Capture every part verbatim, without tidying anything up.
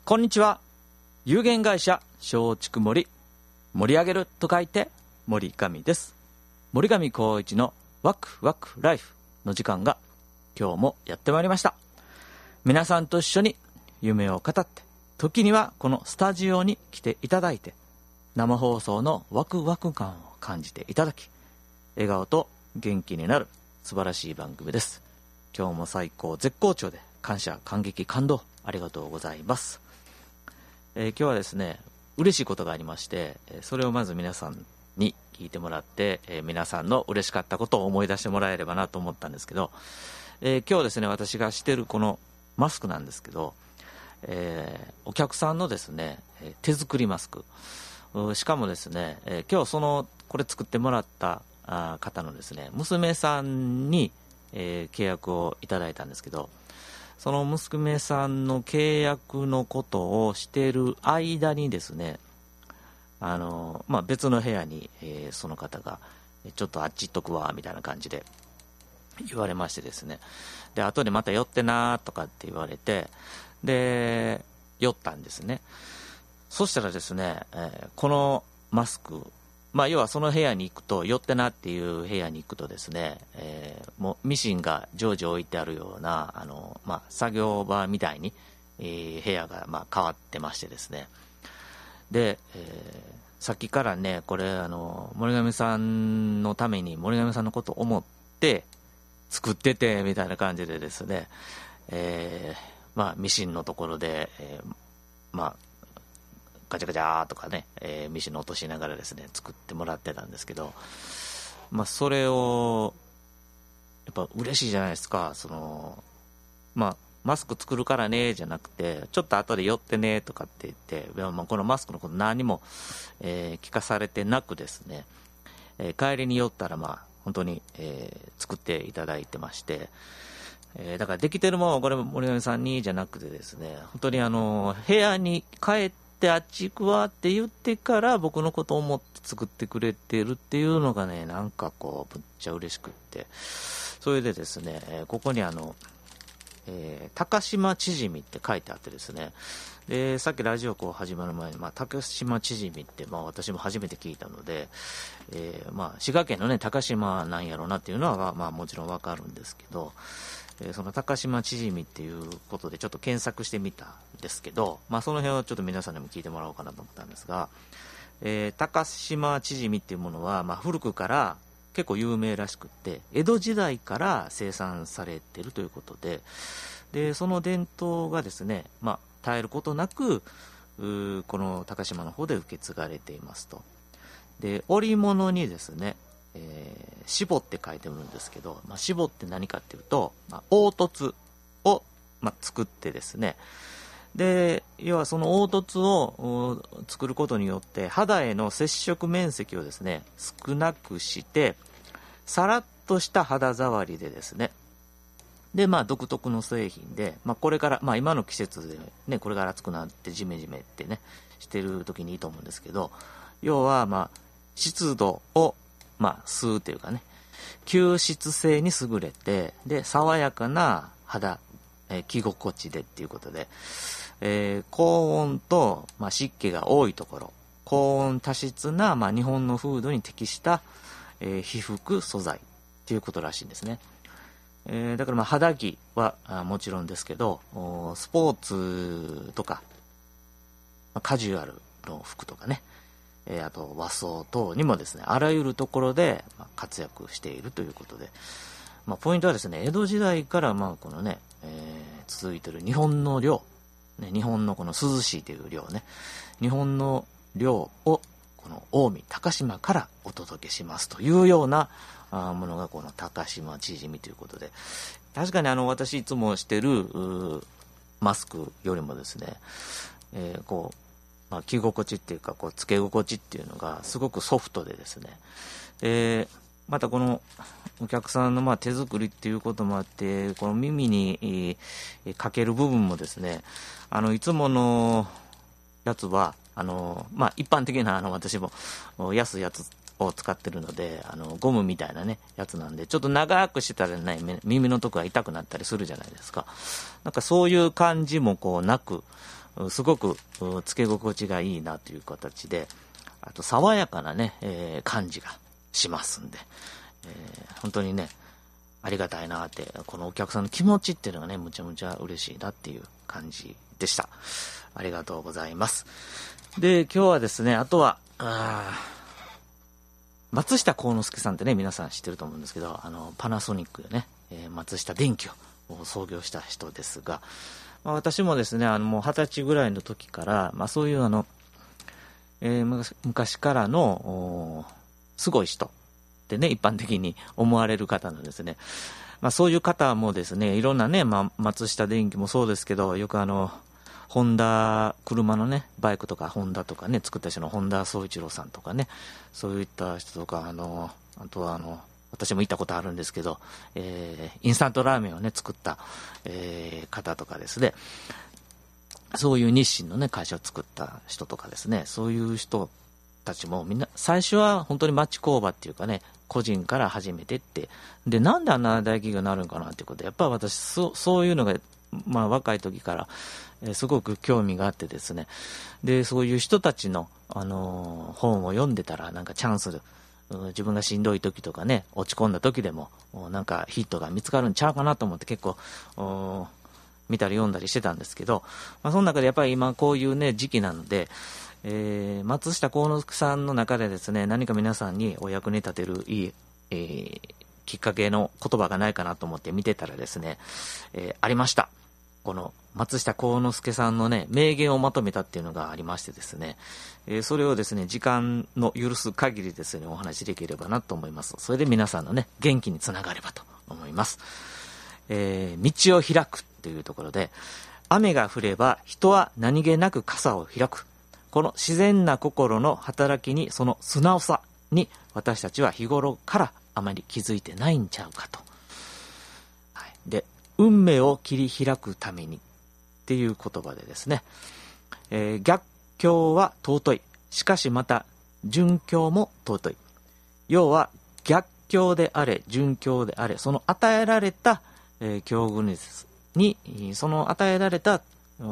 こんにちは。有限会社松竹森、盛り上げると書いて森上です。森上光一のワクワクライフの時間が今日もやってまいりました。皆さんと一緒に夢を語って、時にはこのスタジオに来ていただいて、生放送のワクワク感を感じていただき、笑顔と元気になる素晴らしい番組です。今日も最高絶好調で、感謝感激感動ありがとうございます。えー、今日はですね、嬉しいことがありまして、それをまず皆さんに聞いてもらって、えー、皆さんの嬉しかったことを思い出してもらえればなと思ったんですけど、えー、今日ですね、私がしてるこのマスクなんですけど、えー、お客さんのですね、手作りマスク、しかもですね、えー、今日そのこれ作ってもらったあ方のですね、娘さんに、えー、契約をいただいたんですけど、その娘さんの契約のことをしている間にですね、あの、まあ、別の部屋に、えー、その方がちょっとあっち行っとくわみたいな感じで言われましてですね、で後でまた寄ってなとかって言われて、で寄ったんですね。そしたらですね、えー、このマスク、まあ、要はその部屋に行くと、寄ってなっていう部屋に行くとですね、えー、もうミシンが常時置いてあるようなあの、まあ、作業場みたいに、えー、部屋がまあ変わってましてですね、で、えー、さっきからね、これあの森上さんのために森上さんのことを思って作っててみたいな感じでですね、えーまあ、ミシンのところで、えー、まあガチャガチャーとかね、えー、ミシンの落としながらですね作ってもらってたんですけど、まあ、それをやっぱ嬉しいじゃないですか。そのまあマスク作るからねじゃなくて、ちょっと後で寄ってねとかって言って、まあ、このマスクのこと何も、えー、聞かされてなくですね、えー、帰りに寄ったらまあ本当に、えー、作っていただいてまして、えー、だからできてるもんこれ森上さんにじゃなくてですね、本当にあの部屋に帰ってであっち行くわって言ってから僕のことを思って作ってくれてるっていうのがね、なんかこうむっちゃ嬉しくって、それでですね、えー、ここにあの、えー、高島ちじみって書いてあってですね、でさっきラジオこう始まる前に、まあ、高島ちじみって、まあ、私も初めて聞いたので、えーまあ、滋賀県のね高島なんやろうなっていうのは、まあ、もちろんわかるんですけど、えー、その高島ちじみっていうことでちょっと検索してみたんですけど、まあ、その辺をちょっと皆さんにも聞いてもらおうかなと思ったんですが、えー、高島ちじみっていうものは、まあ、古くから結構有名らしくって、江戸時代から生産されているということで、でその伝統がですね、まあ、絶えることなくこの高島の方で受け継がれていますと。で織物にですね、えー、絞って書いてるんですけど、まあ、絞って何かっていうと、まあ、凹凸を、まあ、作ってですね、で要はその凹凸を作ることによって肌への接触面積をですね少なくして、さらっとした肌触りでですね、でまあ独特の製品で、まあ、これから、まあ、今の季節でね、これから暑くなってジメジメってねしてる時にいいと思うんですけど、要はまあ湿度をまあ吸うというかね、吸湿性に優れて、で爽やかな肌、えー、着心地でっていうことで、えー、高温と、まあ、湿気が多いところ、高温多湿な、まあ、日本の風土に適した、えー、被服素材っていうことらしいんですね。えー、だからまあ肌着はもちろんですけど、スポーツとか、まあ、カジュアルの服とかね、えー、あと和装等にもですね、あらゆるところで活躍しているということで、まあ、ポイントはですね、江戸時代からまあこのね、えー、続いている日本の領、ね、日本のこの涼しいという領ね、日本の領をこの近江高島からお届けしますというようなものがこの高島ちじみということで、確かにあの私いつもしてるマスクよりもですね、えー、こう、まあ、着心地っていうかこうつけ心地っていうのがすごくソフトでですね、でまたこのお客さんのまあ手作りっていうこともあって、この耳にかける部分もですね、あのいつものやつはあの、まあ、一般的なあの私も安いやつを使ってるので、あのゴムみたいなねやつなんで、ちょっと長くしてたらね耳のとこが痛くなったりするじゃないですか。なんかそういう感じもこうなく、 すごくつけ心地がいいなという形で、あと爽やかなね、えー、感じがしますんで、えー、本当にねありがたいなって、このお客さんの気持ちっていうのがねむちゃむちゃ嬉しいなっていう感じでした。ありがとうございます。で今日はですね、あとはあ松下幸之助さんってね皆さん知ってると思うんですけど、あのパナソニックでね、えー、松下電器を創業した人ですが、まあ、私もですねあのもう二十歳ぐらいの時から、まあ、そういうあの、えー、昔からのすごい人ってね一般的に思われる方のですね、まあ、そういう方もですねいろんなね、まあ、松下電器もそうですけど、よくあのホンダ車のねバイクとかホンダとかね作った人の本田宗一郎さんとかね、そういった人とか、あのあとはあの私も行ったことあるんですけど、えー、インスタントラーメンをね作った、えー、方とかですね、そういう日清のね会社を作った人とかですね、そういう人たちもみんな最初は本当に町工場っていうかね個人から始めてって、でなんであんな大企業になるんかなっていうことで、やっぱり私 そ, そういうのがまあ若い時から、えー、すごく興味があってですね、でそういう人たちの、あのー、本を読んでたらなんかチャンス、自分がしんどい時とかね落ち込んだ時でもなんかヒットが見つかるんちゃうかなと思って結構見たり読んだりしてたんですけど、まあ、その中でやっぱり今こういうね時期なので、えー、松下幸之助さんの中でですね何か皆さんにお役に立てるいい、えー、きっかけの言葉がないかなと思って見てたらですね、えー、ありました。この松下幸之助さんのね名言をまとめたっていうのがありましてですね、えー、それをですね時間の許す限りですねお話しできればなと思います。それで皆さんのね元気につながればと思います。えー、道を開くというところで、雨が降れば人は何気なく傘を開く、この自然な心の働きに、その素直さに私たちは日頃からあまり気づいてないんちゃうかと、はい、で運命を切り開くためにっていう言葉でですね、えー、逆境は尊い、しかしまた順境も尊い。要は逆境であれ順境であれ、その与えられた、えー、境遇にその与えられた、うん、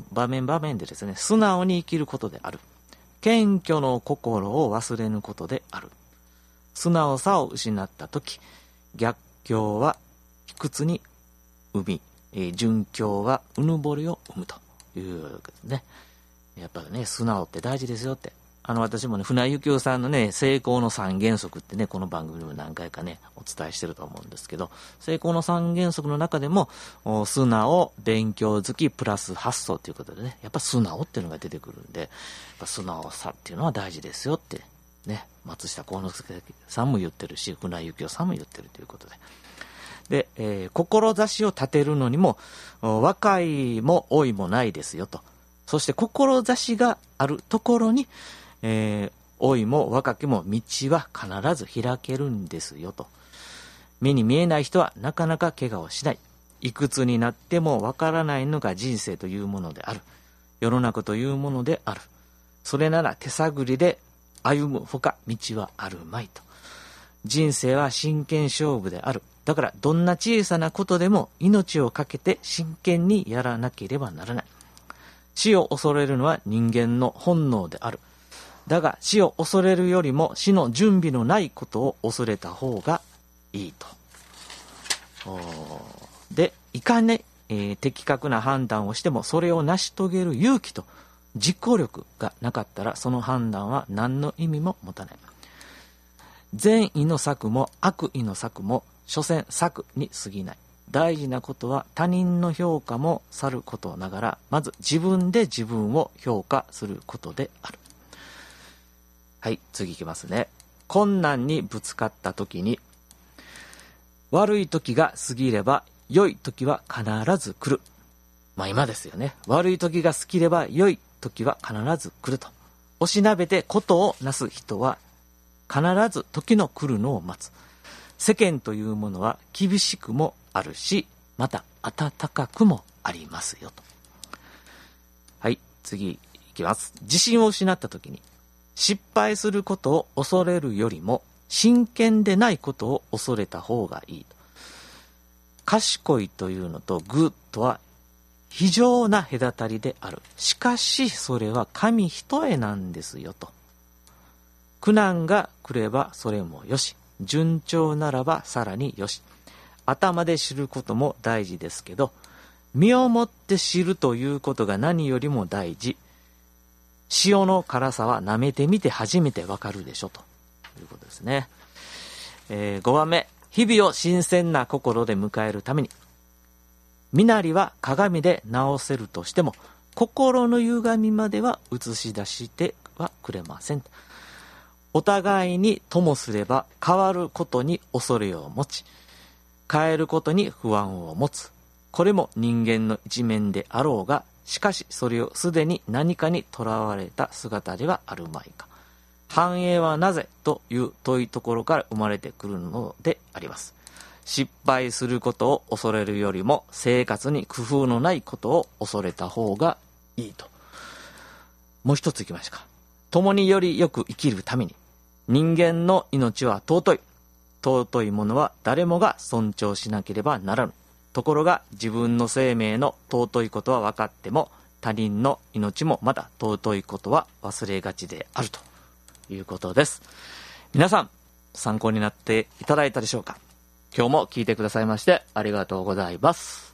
場面場面でですね素直に生きることである。謙虚の心を忘れぬことである。素直さを失った時、逆境は卑屈に生み、えー、順境はうぬぼれを生むというわけですね。やっぱりね素直って大事ですよって、あの私もね船井幸雄さんのね成功の三原則ってねこの番組でも何回かねお伝えしてると思うんですけど、成功の三原則の中でも素直、勉強好きプラス発想ということでね、やっぱ素直っていうのが出てくるんで、やっぱ素直さっていうのは大事ですよってね松下幸之助さんも言ってるし船井幸雄さんも言ってるということで、で、えー、志を立てるのにも若いも老いもないですよと。そして志があるところに、えー、老いも若きも道は必ず開けるんですよと。目に見えない人はなかなか怪我をしない。いくつになってもわからないのが人生というものである。世の中というものである。それなら手探りで歩むほか道はあるまいと。人生は真剣勝負である。だからどんな小さなことでも命を懸けて真剣にやらなければならない。死を恐れるのは人間の本能である。だが死を恐れるよりも死の準備のないことを恐れた方がいいと。で、いかね、えー、的確な判断をしてもそれを成し遂げる勇気と実行力がなかったらその判断は何の意味も持たない。善意の策も悪意の策も所詮策に過ぎない。大事なことは他人の評価もさることながら、まず自分で自分を評価することである。はい、次いきますね。困難にぶつかった時に、悪い時が過ぎれば良い時は必ず来る。まあ今ですよね。悪い時が過ぎれば良い時は必ず来ると。おしなべてことをなす人は必ず時の来るのを待つ。世間というものは厳しくもあるし、また温かくもありますよと。はい、次いきます。自信を失った時に、失敗することを恐れるよりも真剣でないことを恐れた方がいいと。賢いというのとグッとは非常な隔たりである。しかしそれは紙一重なんですよと。苦難が来ればそれもよし、順調ならばさらによし。頭で知ることも大事ですけど、身をもって知るということが何よりも大事。塩の辛さは舐めてみて初めてわかるでしょということですね。えー、ごばんめ、日々を新鮮な心で迎えるために、身なりは鏡で直せるとしても、心の歪みまでは映し出してはくれません。お互いにともすれば変わることに恐れを持ち、変えることに不安を持つ。これも人間の一面であろうが、しかしそれをすでに何かにとらわれた姿ではあるまいか。繁栄はなぜという問いところから生まれてくるのであります。失敗することを恐れるよりも生活に工夫のないことを恐れた方がいいと。もう一ついきましょうか。共によりよく生きるために、人間の命は尊い。尊いものは誰もが尊重しなければならぬ。ところが自分の生命の尊いことは分かっても、他人の命もまだ尊いことは忘れがちであるということです。皆さん参考になっていただいたでしょうか。今日も聞いてくださいましてありがとうございます。